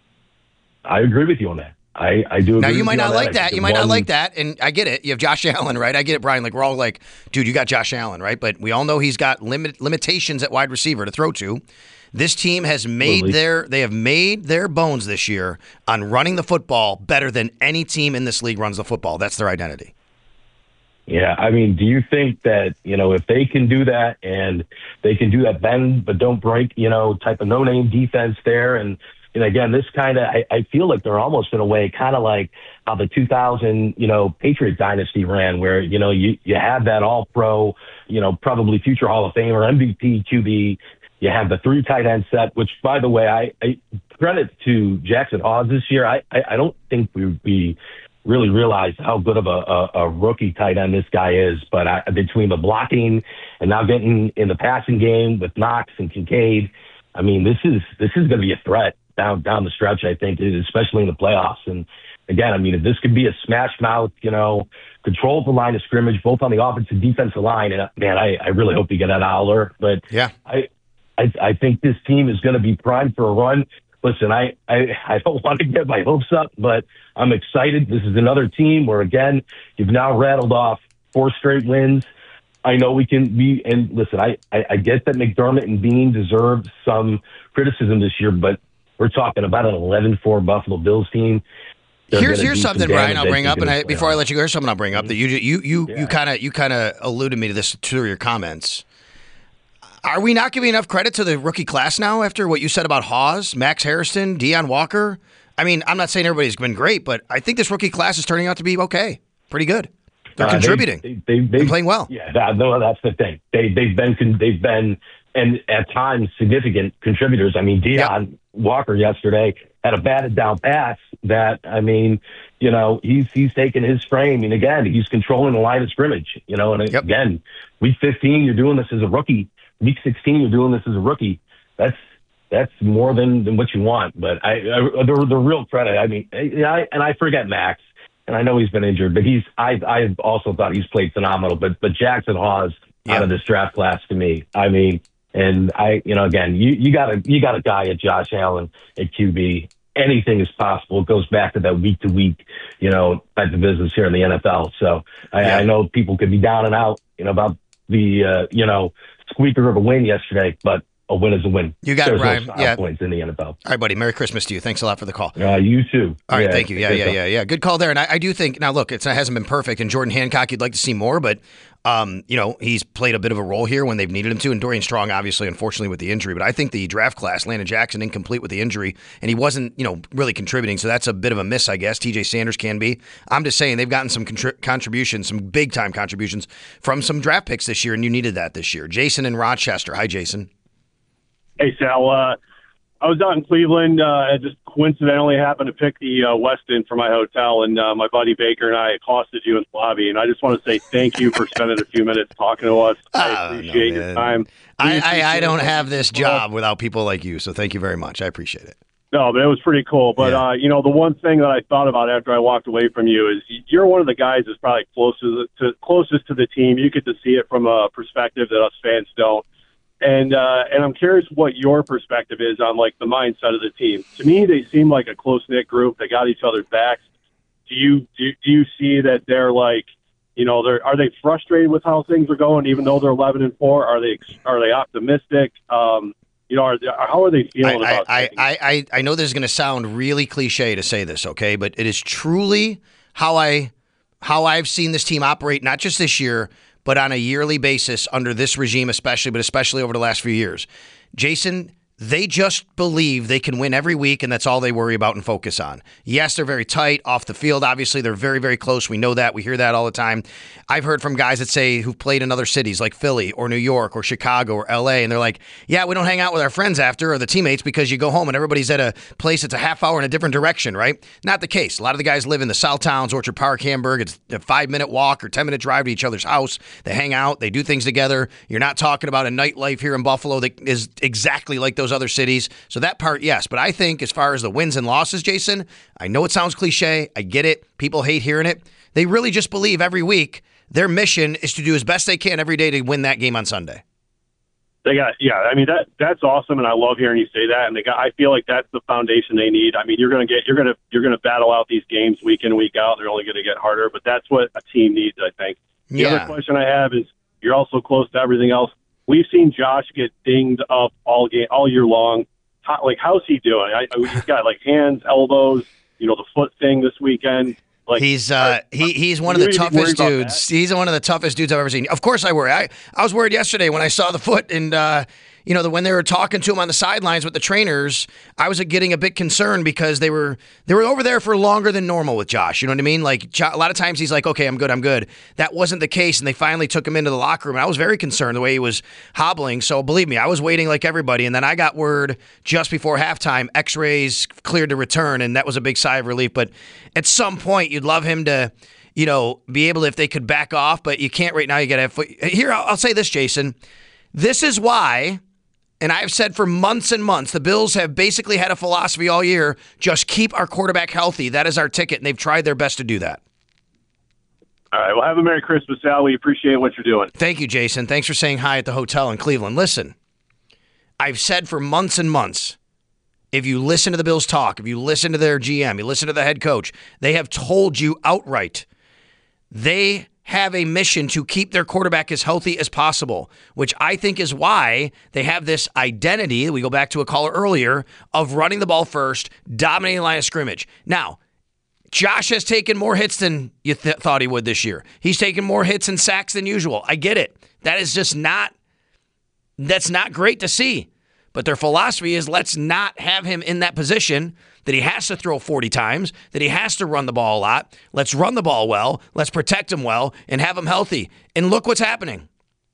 S6: I agree with you on that. I do agree.
S5: Now, you might not like
S6: that.
S5: You might not like that, and I get it. You have Josh Allen, right? I get it, Brian. Like, we're all like, dude, you got Josh Allen, right? But we all know he's got limitations at wide receiver to throw to. This team has made their bones this year on running the football better than any team in this league runs the football. That's their identity.
S6: Yeah, I mean, do you think that, if they can do that, and they can do that bend but don't break, type of no-name defense there, and again, this kind of, I feel like they're almost in a way kind of like how the 2000, Patriot dynasty ran, where, you have that all-pro, probably future Hall of Famer, MVP QB. You have the 3 tight end set, which, by the way, I credit to Jackson Hawes this year. I don't think we really realized how good of a rookie tight end this guy is. But between the blocking and now getting in the passing game with Knox and Kincaid, I mean, this is going to be a threat down the stretch, I think, especially in the playoffs. And again, I mean, if this could be a smash mouth, control of the line of scrimmage, both on the offensive and defensive line, and man, I really hope you get an Aller. But
S5: yeah,
S6: I think this team is going to be primed for a run. Listen, I don't want to get my hopes up, but I'm excited. This is another team where, again, you've now rattled off 4 straight wins. I know we can be, and listen, I get that McDermott and Bean deserve some criticism this year, but we're talking about an 11-4 Buffalo Bills team.
S5: Here's something, Brian, I'll bring up, and before I let you go, here's something I'll bring up that you kind of alluded me to this through your comments. Are we not giving enough credit to the rookie class now after what you said about Hawes, Max Harrison, Deion Walker? I mean, I'm not saying everybody's been great, but I think this rookie class is turning out to be okay. Pretty good. They're contributing. They've been playing well.
S15: Yeah, that's the thing. They've been and at times significant contributors. I mean, Deion Walker yesterday had a batted down pass that, I mean, you know, he's taken his frame, and again, he's controlling the line of scrimmage, you know, and again, week 15, you're doing this as a rookie. Week 16, you're doing this as a rookie. That's more than what you want. But the real credit, I mean, I forget Max, and I know he's been injured, but I've also thought he's played phenomenal. But Jackson Hawes out of this draft class to me, I mean, and again, you got a guy at Josh Allen at QB. Anything is possible. It goes back to that week to week, type of business here in the NFL. So I know people could be down and out, about the squeaker of a win yesterday, but a win is a win.
S5: You got it, Ryan.
S15: Yeah, points in the NFL.
S5: All right, buddy. Merry Christmas to you. Thanks a lot for the call.
S15: You too.
S5: All right, thank you. Yeah. Good call there. And I do think, now look, it hasn't been perfect, and Jordan Hancock, you'd like to see more, but he's played a bit of a role here when they've needed him to, and Dorian Strong, obviously, unfortunately, with the injury. But I think the draft class, Landon Jackson, incomplete with the injury, and he wasn't, really contributing, so that's a bit of a miss, I guess. TJ Sanders can be. I'm just saying they've gotten some contributions, some big-time contributions from some draft picks this year, and you needed that this year. Jason in Rochester. Hi, Jason.
S16: Hey, Sal. I was out in Cleveland. I just coincidentally happened to pick the Westin for my hotel, and my buddy Baker and I accosted you in the lobby. And I just want to say thank you for spending a few minutes talking to us. I appreciate your time.
S5: I don't have this job without people like you, so thank you very much. I appreciate it.
S16: No, but it was pretty cool. But, the one thing that I thought about after I walked away from you is you're one of the guys that's probably closest to the team. You get to see it from a perspective that us fans don't. And I'm curious what your perspective is on, like, the mindset of the team. To me, they seem like a close-knit group. They got each other's backs. Do you see that they're like, are they frustrated with how things are going, even though they're 11-4? Are they optimistic? How are they feeling about things?
S5: I know this is going to sound really cliche to say this, okay, but it is truly how I've seen this team operate, not just this year, but on a yearly basis under this regime especially over the last few years. Jason, they just believe they can win every week, and that's all they worry about and focus on. Yes, they're very tight off the field. Obviously, they're very, very close. We know that. We hear that all the time. I've heard from guys that say who've played in other cities like Philly or New York or Chicago or L.A., and they're like, yeah, we don't hang out with our friends after or the teammates because you go home and everybody's at a place that's a half hour in a different direction, right? Not the case. A lot of the guys live in the South Towns, Orchard Park, Hamburg. It's a 5-minute walk or 10-minute drive to each other's house. They hang out. They do things together. You're not talking about a nightlife here in Buffalo that is exactly like those other cities. So that part, yes. But I think as far as the wins and losses, Jason, I know it sounds cliche. I get it. People hate hearing it. They really just believe every week their mission is to do as best they can every day to win that game on Sunday.
S16: I mean, that's awesome, and I love hearing you say that. And I feel like that's the foundation they need. I mean, you're gonna battle out these games week in, week out. They're only gonna get harder, but that's what a team needs, I think. The other question I have is, you're also close to everything else. We've seen Josh get dinged up all year long. How's he doing? He's got hands, elbows, the foot thing this weekend.
S5: He's one of the toughest dudes. He's one of the toughest dudes I've ever seen. Of course I worry. I was worried yesterday when I saw the foot, and when they were talking to him on the sidelines with the trainers, I was getting a bit concerned because they were over there for longer than normal with Josh. You know what I mean? A lot of times he's like, okay, I'm good. That wasn't the case, and they finally took him into the locker room. And I was very concerned the way he was hobbling. So believe me, I was waiting like everybody, and then I got word just before halftime, X-rays cleared to return, and that was a big sigh of relief. But at some point, you'd love him to, be able to, if they could back off, but you can't right now. You got to have foot. Here, I'll say this, Jason. This is why. And I've said for months and months, the Bills have basically had a philosophy all year, just keep our quarterback healthy. That is our ticket, and they've tried their best to do that.
S16: All right, well, have a Merry Christmas, Sal. We appreciate what you're doing.
S5: Thank you, Jason. Thanks for saying hi at the hotel in Cleveland. Listen, I've said for months and months, if you listen to the Bills talk, if you listen to their GM, you listen to the head coach, they have told you outright they have a mission to keep their quarterback as healthy as possible, which I think is why they have this identity, we go back to a caller earlier, of running the ball first, dominating the line of scrimmage. Now, Josh has taken more hits than you thought he would this year. He's taken more hits and sacks than usual. I get it. That's not great to see. But their philosophy is let's not have him in that position that he has to throw 40 times, that he has to run the ball a lot. Let's run the ball well, let's protect him well, and have him healthy. And look what's happening.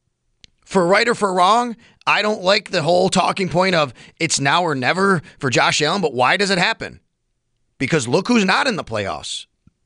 S5: For right or for wrong, I don't like the whole talking point of it's now or never for Josh Allen, but why does it happen? Because look who's not in the playoffs.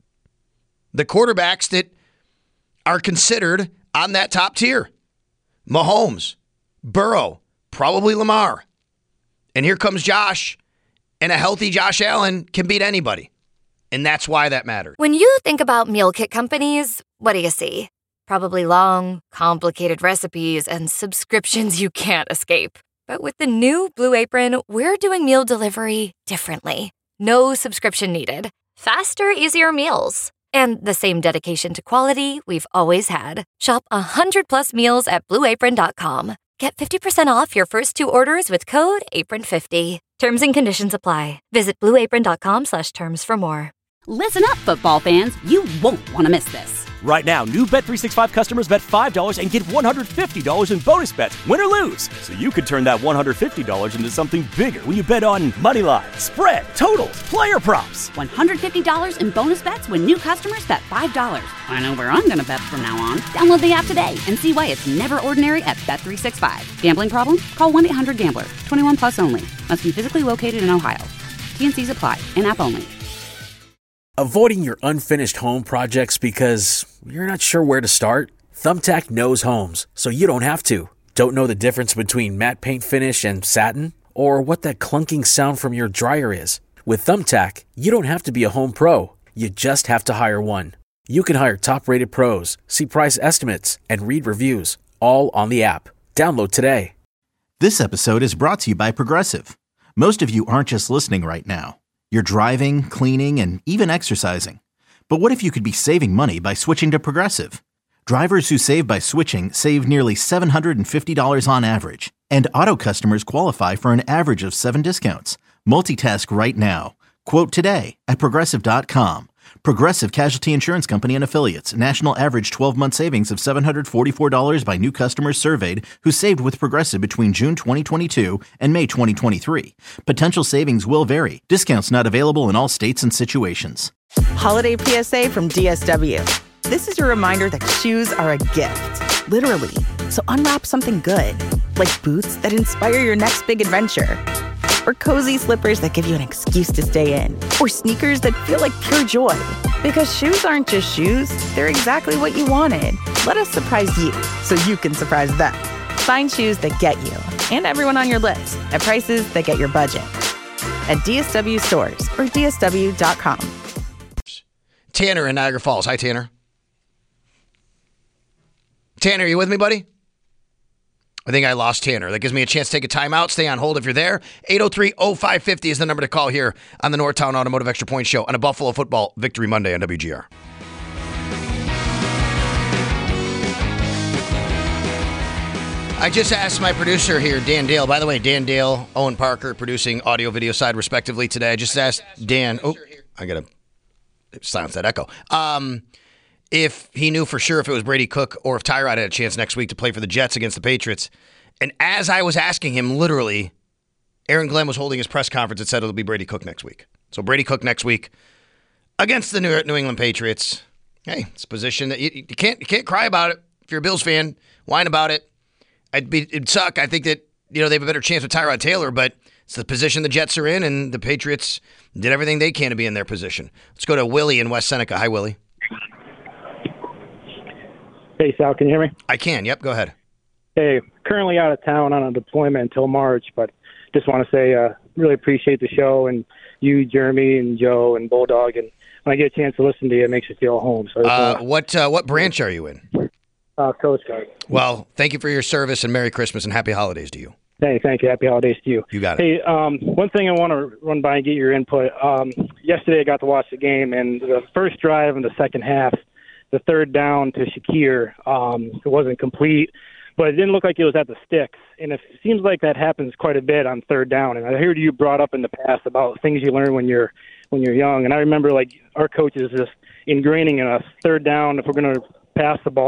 S5: The quarterbacks that are considered on that top tier. Mahomes, Burrow, probably Lamar. And here comes Josh, and a healthy Josh Allen can beat anybody. And that's why that matters.
S17: When you think about meal kit companies, what do you see? Probably long, complicated recipes and subscriptions you can't escape. But with the new Blue Apron, we're doing meal delivery differently. No subscription needed. Faster, easier meals. And the same dedication to quality we've always had. Shop 100+ meals at BlueApron.com. Get 50% off your first 2 orders with code APRON50. Terms and conditions apply. Visit BlueApron.com/terms for more.
S1: Listen up, football fans. You won't want to miss this.
S2: Right now, new Bet365 customers bet $5 and get $150 in bonus bets, win or lose. So you could turn that $150 into something bigger when you bet on money line, spread, totals, player props.
S1: $150 in bonus bets when new customers bet $5. I know where I'm going to bet from now on. Download the app today and see why it's never ordinary at Bet365. Gambling problem? Call 1-800-GAMBLER. 21 plus only. Must be physically located in Ohio. T&Cs apply. In-app only.
S13: Avoiding your unfinished home projects because you're not sure where to start? Thumbtack knows homes, so you don't have to. Don't know the difference between matte paint finish and satin? Or what that clunking sound from your dryer is? With Thumbtack, you don't have to be a home pro. You just have to hire one. You can hire top-rated pros, see price estimates, and read reviews, all on the app. Download today.
S3: This episode is brought to you by Progressive. Most of you aren't just listening right now. You're driving, cleaning, and even exercising. But what if you could be saving money by switching to Progressive? Drivers who save by switching save nearly $750 on average. And auto customers qualify for an average of 7 discounts. Multitask right now. Quote today at Progressive.com. Progressive Casualty Insurance Company and Affiliates. National average 12-month savings of $744 by new customers surveyed who saved with Progressive between June 2022 and May 2023. Potential savings will vary. Discounts not available in all states and situations.
S14: Holiday PSA from DSW. This is your reminder that shoes are a gift, literally. So unwrap something good, like boots that inspire your next big adventure. Or cozy slippers that give you an excuse to stay in. Or sneakers that feel like pure joy. Because shoes aren't just shoes, they're exactly what you wanted. Let us surprise you so you can surprise them. Find shoes that get you and everyone on your list at prices that get your budget. At DSW stores or DSW.com.
S5: Tanner in Niagara Falls. Hi, Tanner. Tanner, you with me, buddy? I think I lost Tanner. That gives me a chance to take a timeout. Stay on hold if you're there. 803-0550 is the number to call here on the Northtown Automotive Extra Point Show on a Buffalo Football Victory Monday on WGR. I just asked my producer here, Dan Dale. By the way, Dan Dale, Owen Parker, producing audio, video side, respectively, today. I just asked Dan. Oh, I got to silence that echo. If he knew for sure if it was Brady Cook or if Tyrod had a chance next week to play for the Jets against the Patriots. And as I was asking him, literally, Aaron Glenn was holding his press conference and said it'll be Brady Cook next week. So Brady Cook next week against the New England Patriots. Hey, it's a position that you can't cry about it. If you're a Bills fan, whine about it. It'd suck. I think that they have a better chance with Tyrod Taylor, but it's the position the Jets are in, and the Patriots did everything they can to be in their position. Let's go to Willie in West Seneca. Hi, Willie.
S18: Hey, Sal, can you hear me?
S5: I can. Yep, go ahead.
S18: Hey, currently out of town on a deployment until March, but just want to say really appreciate the show and you, Jeremy, and Joe, and Bulldog. And when I get a chance to listen to you, it makes you feel home. So
S5: what branch are you in?
S18: Coast Guard.
S5: Well, thank you for your service, and Merry Christmas and Happy Holidays to you.
S18: Hey, thank you. Happy holidays to you.
S5: You got it.
S18: Hey, one thing I want to run by and get your input. Yesterday I got to watch the game, and the first drive in the second half, the third down to Shakir, it wasn't complete, but it didn't look like it was at the sticks. And it seems like that happens quite a bit on third down. And I heard you brought up in the past about things you learn when you're young. And I remember like our coaches just ingraining in us third down, if we're going to pass the ball,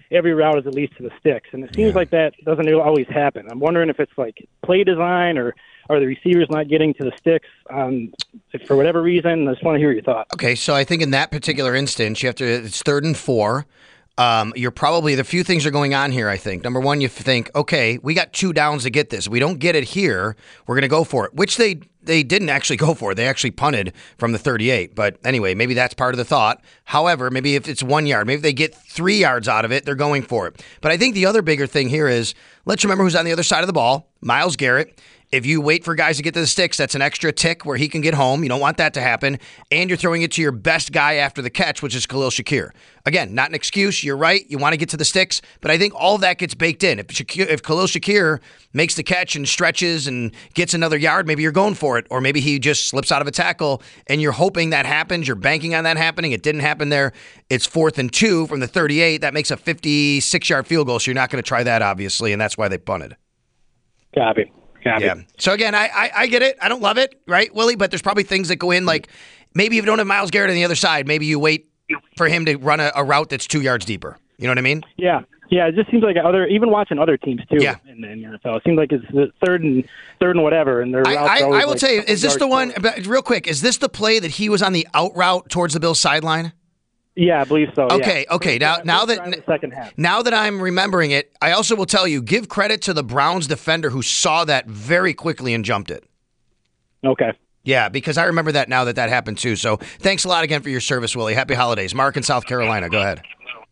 S18: every route is at least to the sticks, and it seems like that doesn't always happen. I'm wondering if it's like play design or are the receivers not getting to the sticks for whatever reason. I just want to hear your thoughts.
S5: Okay, so I think in that particular instance, it's 3rd and 4. You're probably, the few things are going on here, I think. Number one, you think, okay, we got 2 downs to get this. If we don't get it here, we're going to go for it, which they didn't actually go for it. They actually punted from the 38. But anyway, maybe that's part of the thought. However, maybe if it's 1 yard, maybe if they get 3 yards out of it, they're going for it. But I think the other bigger thing here is, let's remember who's on the other side of the ball, Myles Garrett. If you wait for guys to get to the sticks, that's an extra tick where he can get home. You don't want that to happen. And you're throwing it to your best guy after the catch, which is Khalil Shakir. Again, not an excuse. You're right. You want to get to the sticks. But I think all of that gets baked in. If Khalil Shakir makes the catch and stretches and gets another yard, maybe you're going for it. Or maybe he just slips out of a tackle and you're hoping that happens. You're banking on that happening. It didn't happen there. It's 4th and 2 from the 38. That makes a 56-yard field goal. So you're not going to try that, obviously. And that's why they punted.
S18: Copy.
S5: Yeah. So again, I get it. I don't love it, right, Willie? But there's probably things that go in, like maybe if you don't have Myles Garrett on the other side, maybe you wait for him to run a route that's 2 yards deeper. You know what I mean?
S18: Yeah. It just seems like even watching other teams too in the NFL, it seems like it's the third and whatever, and their routes
S5: I will tell you, is this the one? Real quick, is this the play that he was on the out route towards the Bills sideline?
S18: Yeah, I believe so.
S5: Okay. Now that I'm remembering it, I also will tell you, give credit to the Browns defender who saw that very quickly and jumped it.
S18: Okay.
S5: Yeah, because I remember that now that happened too. So thanks a lot again for your service, Willie. Happy holidays. Mark in South Carolina, go ahead.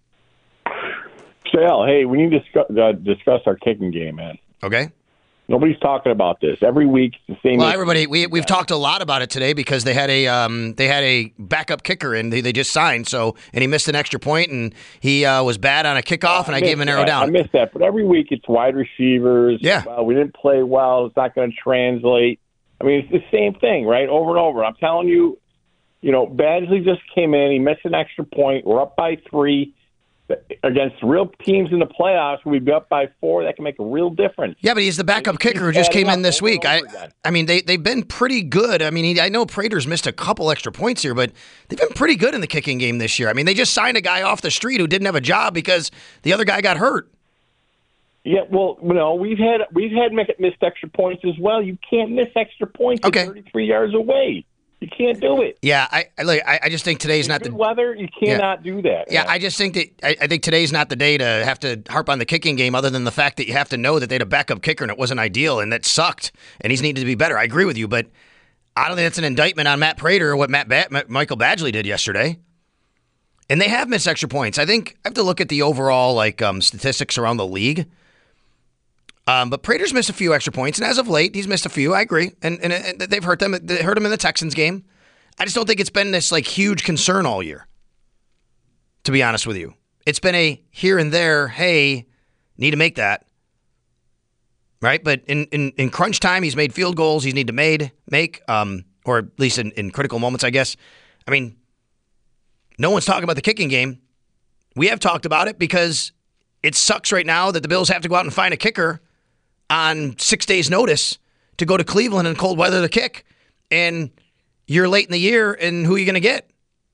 S19: Sal, hey, we need to discuss our kicking game, man.
S5: Okay.
S19: Nobody's talking about this. Every week, it's the same.
S5: Well, everybody, we've talked a lot about it today because they had a backup kicker and they just signed. So, and he missed an extra point and he was bad on a kickoff and I gave him an arrow down.
S19: I missed that, but every week it's wide receivers.
S5: Yeah.
S19: Well, we didn't play well. It's not going to translate. I mean, it's the same thing, right? Over and over. I'm telling you, Badgley just came in. He missed an extra point. We're up by 3. Against real teams in the playoffs, we'd be up by 4. That can make a real difference.
S5: Yeah, but he's the backup kicker who just came in this week. I mean, they've been pretty good. I mean, I know Prater's missed a couple extra points here, but they've been pretty good in the kicking game this year. I mean, they just signed a guy off the street who didn't have a job because the other guy got hurt.
S19: Yeah, well, we've had missed extra points as well. You can't miss extra points 33 yards away. You can't do it.
S5: Yeah, I just think today's not the
S19: weather. You cannot do that.
S5: Yeah, I just think that I think today's not the day to have to harp on the kicking game, other than the fact that you have to know that they had a backup kicker and it wasn't ideal and that sucked and he's needed to be better. I agree with you, but I don't think that's an indictment on Matt Prater or what Michael Badgley did yesterday. And they have missed extra points. I think I have to look at the overall statistics around the league. But Prater's missed a few extra points, and as of late, he's missed a few. I agree, and they've hurt them. They hurt him in the Texans game. I just don't think it's been this huge concern all year. To be honest with you, it's been a here and there. Hey, need to make that right. But in crunch time, he's made field goals. He's need to make, or at least in critical moments, I guess. I mean, no one's talking about the kicking game. We have talked about it because it sucks right now that the Bills have to go out and find a kicker on 6 days' notice to go to Cleveland in cold weather to kick. And you're late in the year, and who are you going to get?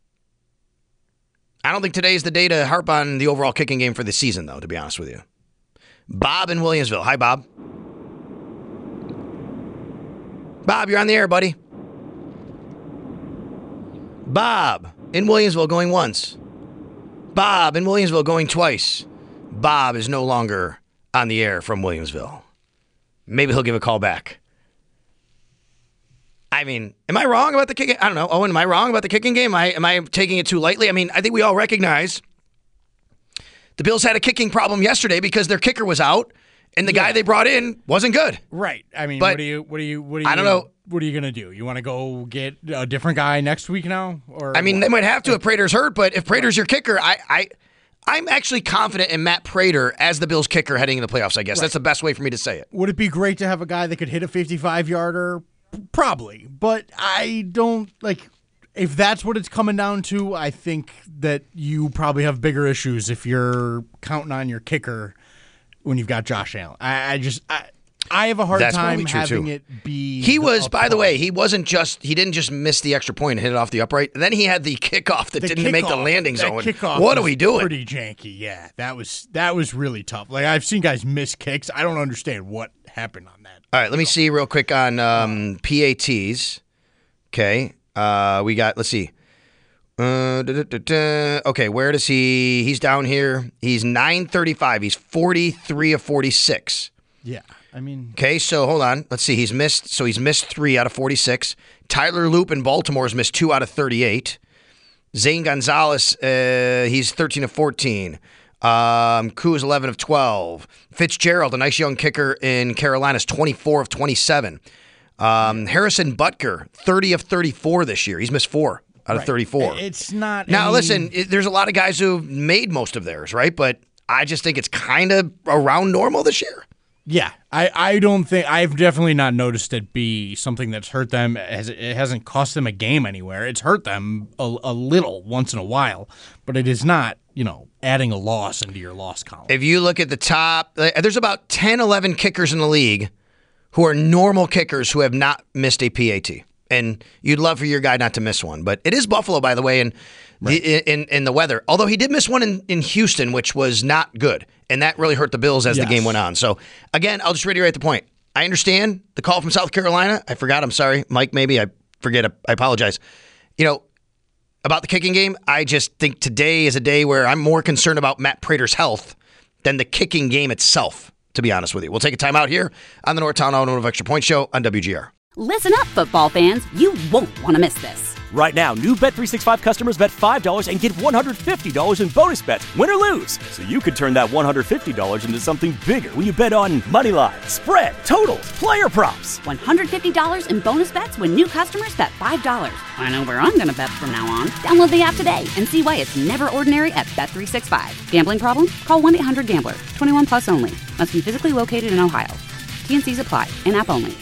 S5: I don't think today's the day to harp on the overall kicking game for the season, though, to be honest with you. Bob in Williamsville. Hi, Bob. Bob, you're on the air, buddy. Bob in Williamsville going once. Bob in Williamsville going twice. Bob is no longer on the air from Williamsville. Maybe he'll give a call back. I mean, am I wrong about the kicking? I don't know. Owen, am I wrong about the kicking game? Am I taking it too lightly? I mean, I think we all recognize the Bills had a kicking problem yesterday because their kicker was out and the guy they brought in wasn't good.
S20: Right. I mean,
S5: but
S20: what are you
S5: I don't know.
S20: What are you going to do? You want to go get a different guy next week now? Or
S5: I mean, they might have to if Prater's hurt, but if Prater's your kicker, I'm actually confident in Matt Prater as the Bills kicker heading into the playoffs, I guess. Right. That's the best way for me to say it.
S20: Would it be great to have a guy that could hit a 55-yarder? Probably. But I don't, if that's what it's coming down to, I think that you probably have bigger issues if you're counting on your kicker when you've got Josh Allen. I have a hard time having it be
S5: He was, by the way, he didn't just miss the extra point and hit it off the upright. And then he had the kickoff that didn't make the landing zone. What are we doing?
S20: Pretty janky, yeah. That was really tough. Like, I've seen guys miss kicks. I don't understand what happened on that.
S5: All right, let me see real quick on PATs. Okay, we got, let's see. Okay, where does he's down here. He's 935. He's 43 of 46.
S20: Yeah, I mean.
S5: Okay, so hold on. Let's see. He's missed 3 out of 46. Tyler Loop in Baltimore has missed 2 out of 38. Zane Gonzalez, he's 13 of 14. Koo is 11 of 12. Fitzgerald, a nice young kicker in Carolina, is 24 of 27. Harrison Butker, 30 of 34 this year. He's missed 4 out of 34.
S20: It's not.
S5: Now, listen, there's a lot of guys who made most of theirs, right? But I just think it's kind of around normal this year.
S20: Yeah, I don't think, I've definitely not noticed it be something that's hurt them. It hasn't cost them a game anywhere. It's hurt them a little once in a while, but it is not, adding a loss into your loss column.
S5: If you look at the top, there's about 10, 11 kickers in the league who are normal kickers who have not missed a PAT. And you'd love for your guy not to miss one. But it is Buffalo, by the way, in the weather. Although he did miss one in Houston, which was not good. And that really hurt the Bills as the game went on. So, again, I'll just reiterate the point. I understand the call from South Carolina. I forgot. I'm sorry. Mike, maybe. I forget. I apologize. About the kicking game, I just think today is a day where I'm more concerned about Matt Prater's health than the kicking game itself, to be honest with you. We'll take a time out here on the Northtown Automotive Extra Point Show on WGR.
S1: Listen up, football fans. You won't want to miss this.
S2: Right now, new Bet365 customers bet $5 and get $150 in bonus bets, win or lose. So you could turn that $150 into something bigger when you bet on money line, spread, totals, player props.
S1: $150 in bonus bets when new customers bet $5. I know where I'm going to bet from now on. Download the app today and see why it's never ordinary at Bet365. Gambling problem? Call 1-800-GAMBLER. 21 plus only. Must be physically located in Ohio. T&Cs apply. In-app only.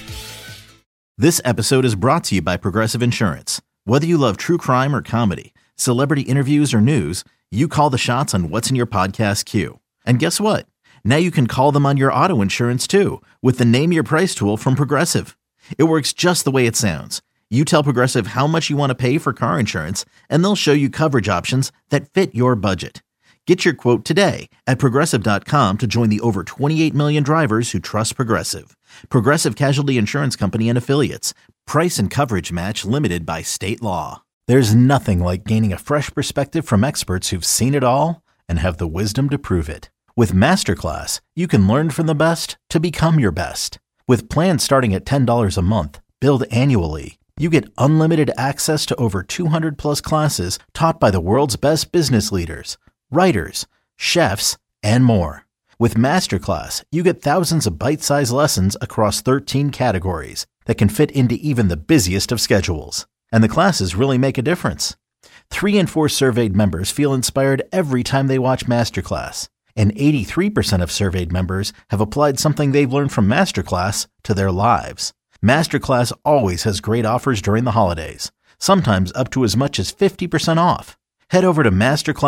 S3: This episode is brought to you by Progressive Insurance. Whether you love true crime or comedy, celebrity interviews or news, you call the shots on what's in your podcast queue. And guess what? Now you can call them on your auto insurance too with the Name Your Price tool from Progressive. It works just the way it sounds. You tell Progressive how much you want to pay for car insurance, and they'll show you coverage options that fit your budget. Get your quote today at Progressive.com to join the over 28 million drivers who trust Progressive. Progressive Casualty Insurance Company and Affiliates. Price and coverage match limited by state law. There's nothing like gaining a fresh perspective from experts who've seen it all and have the wisdom to prove it. With Masterclass, you can learn from the best to become your best. With plans starting at $10 a month, billed annually, you get unlimited access to over 200 plus classes taught by the world's best business leaders, writers, chefs, and more. With Masterclass, you get thousands of bite-sized lessons across 13 categories that can fit into even the busiest of schedules. And the classes really make a difference. 3 in 4 surveyed members feel inspired every time they watch Masterclass. And 83% of surveyed members have applied something they've learned from Masterclass to their lives. Masterclass always has great offers during the holidays, sometimes up to as much as 50% off. Head over to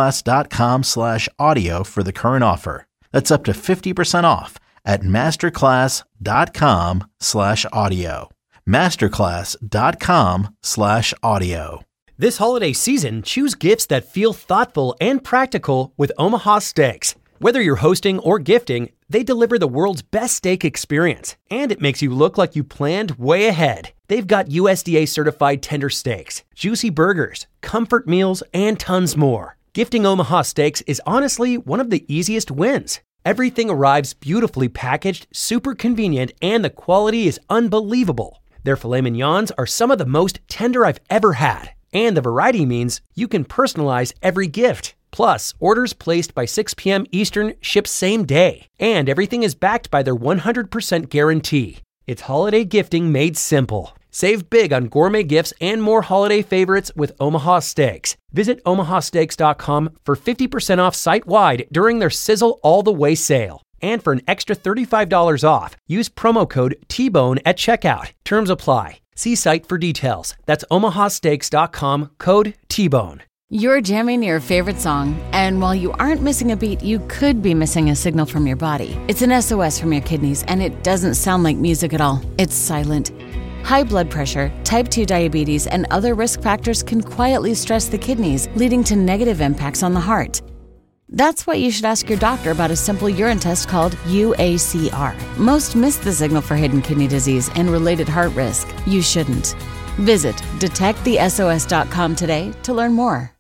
S3: masterclass.com/audio for the current offer. That's up to 50% off at masterclass.com/audio. masterclass.com/audio.
S21: This holiday season, choose gifts that feel thoughtful and practical with Omaha Steaks. Whether you're hosting or gifting, they deliver the world's best steak experience, and it makes you look like you planned way ahead. They've got USDA certified tender steaks, juicy burgers, comfort meals, and tons more. Gifting Omaha Steaks is honestly one of the easiest wins. Everything arrives beautifully packaged, super convenient, and the quality is unbelievable. Their filet mignons are some of the most tender I've ever had, and the variety means you can personalize every gift. Plus, orders placed by 6 p.m. Eastern ship same day, and everything is backed by their 100% guarantee. It's holiday gifting made simple. Save big on gourmet gifts and more holiday favorites with Omaha Steaks. Visit omahasteaks.com for 50% off site-wide during their Sizzle All the Way sale. And for an extra $35 off, use promo code TBONE at checkout. Terms apply. See site for details. That's omahasteaks.com, code TBONE.
S22: You're jamming your favorite song, and while you aren't missing a beat, you could be missing a signal from your body. It's an SOS from your kidneys, and it doesn't sound like music at all. It's silent. High blood pressure, type 2 diabetes, and other risk factors can quietly stress the kidneys, leading to negative impacts on the heart. That's why you should ask your doctor about a simple urine test called UACR. Most miss the signal for hidden kidney disease and related heart risk. You shouldn't. Visit detectthesos.com today to learn more.